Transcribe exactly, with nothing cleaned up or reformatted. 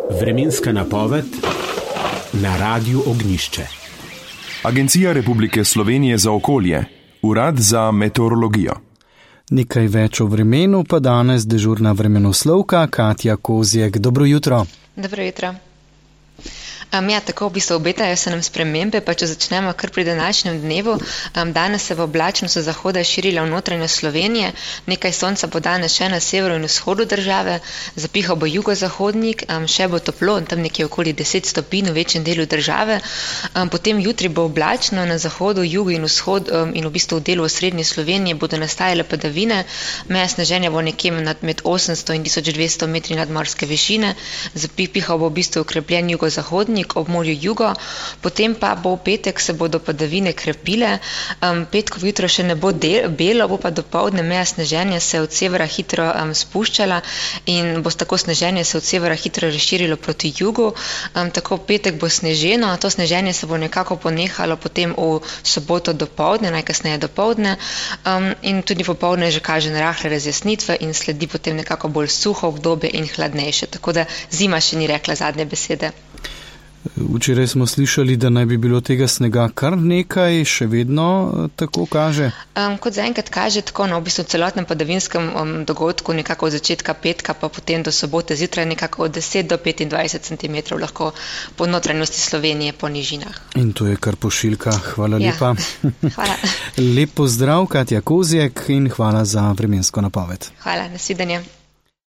Vremenska napoved na Radiu Ognjišče. Agencija Republike Slovenije za okolje, Urad za meteorologijo. Nekaj več o vremenu pa danes dežurna vremenoslovka Katja Kozjek. Dobro jutro. Dobro jutro. Um, ja, tako v bistvu obetajo se nam spremembe, pa če začnemo kar pri današnjem dnevu. Um, danes se bo oblačnost od zahoda širila v notranje Slovenije, nekaj sonca bo danes še na severu in vzhodu države, zapihal bo jugozahodnik, um, še bo toplo, tam nekje okoli deset stopinj v večjem delu države. Um, potem jutri bo oblačno, na zahodu, jugu in vzhod um, in v bistvu v delu osrednje Slovenije bodo nastajale padavine, meja sneženja bo nekje med osemsto in tisoč dvesto metri nadmorske višine, zapihal bo v bistvu okrepljen jugozahodnik ob morju jugo, potem pa bo v petek se bodo padavine krepile, um, petkov jutro še ne bo del, belo, bo pa dopoldne meja sneženja se od severa hitro um, spuščala in bo tako sneženje se od severa hitro razširilo proti jugu, um, tako petek bo sneženo, to sneženje se bo nekako ponehalo potem v soboto dopoldne, najkasneje dopoldne, um, in tudi popoldne že kaže na rahle razjasnitve in sledi potem nekako bolj suho obdobje in hladnejše, tako da zima še ni rekla zadnje besede. Včeraj smo slišali, da naj bi bilo tega snega kar nekaj, še vedno tako kaže? Um, kot zaenkrat kaže tako, no, v bistvu celotnem padavinskem um, dogodku nekako od začetka petka pa potem do sobote zjutraj nekako od deset do petindvajset centimetrov lahko po notranjosti Slovenije po nižinah. In to je kar pošiljka. Hvala ja. lepa. Hvala. Lep pozdrav, Katja Kozjek, in hvala za vremensko napoved. Hvala, nasvidenje.